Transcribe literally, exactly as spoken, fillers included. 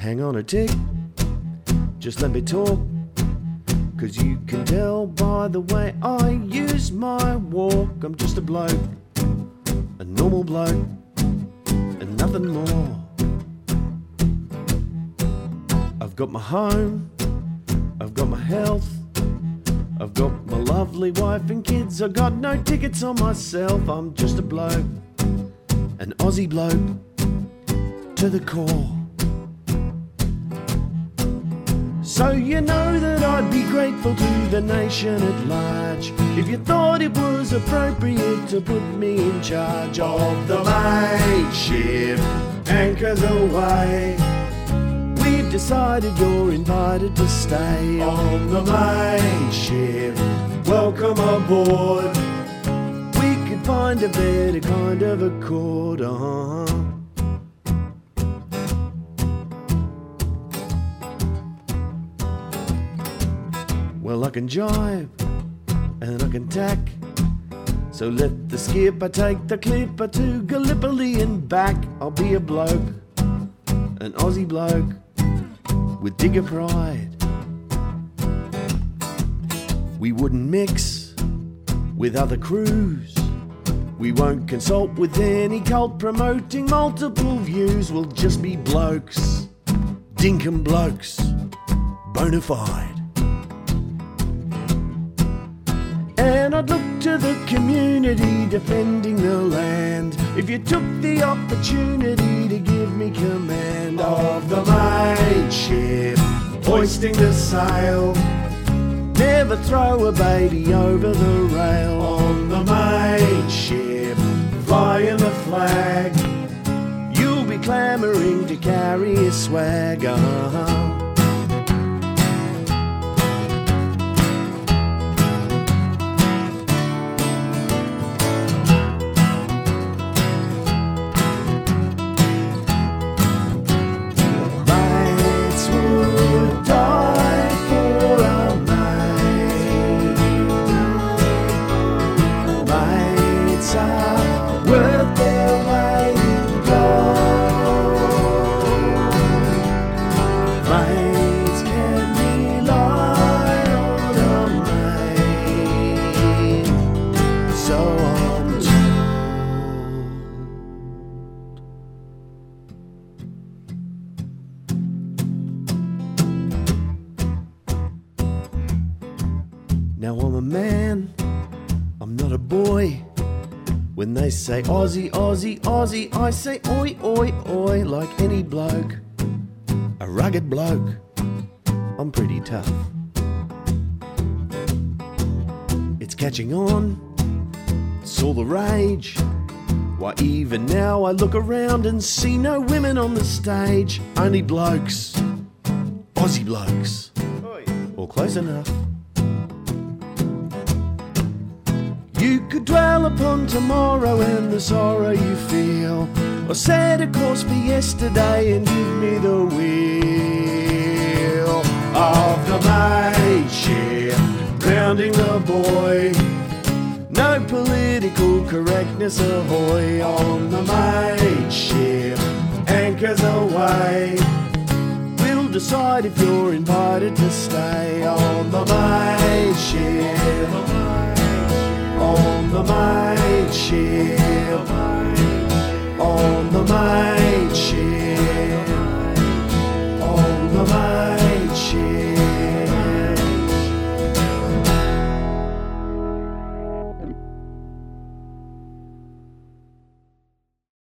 hang on a tick, just let me talk, 'cause you can tell by the way I use my walk. I'm just a bloke, a normal bloke, and nothing more. I've got my home, I've got my health, I've got my lovely wife and kids. I've got no tickets on myself. I'm just a bloke, an Aussie bloke to the core. So you know that I'd be grateful to the nation at large if you thought it was appropriate to put me in charge of the mateship anchors away. We've decided you're invited to stay on the mateship. Welcome aboard. We could find a better kind of accord, uh-huh. Well, I can jibe and I can tack, so let the skipper take the clipper to Gallipoli and back. I'll be a bloke, an Aussie bloke with digger pride. We wouldn't mix with other crews. We won't consult with any cult promoting multiple views. We'll just be blokes, dinkum blokes, bona fide. And I'd look to the community defending the land if you took the opportunity to give me command of the mateship, hoisting the sail. Never throw a baby over the rail on the mateship, flying the flag. You'll be clamouring to carry a swag, uh-huh. Now I'm a man, I'm not a boy. When they say Aussie, Aussie, Aussie, I say oi, oi, oi, like any bloke, a rugged bloke. I'm pretty tough. It's catching on, it's all the rage. Why even now I look around and see no women on the stage. Only blokes, Aussie blokes, or close enough. You could dwell upon tomorrow and the sorrow you feel, or set a course for yesterday and give me the wheel of the mateship, grounding the buoy. No political correctness ahoy on the mateship, anchors away. We'll decide if you're invited to stay on the mateship.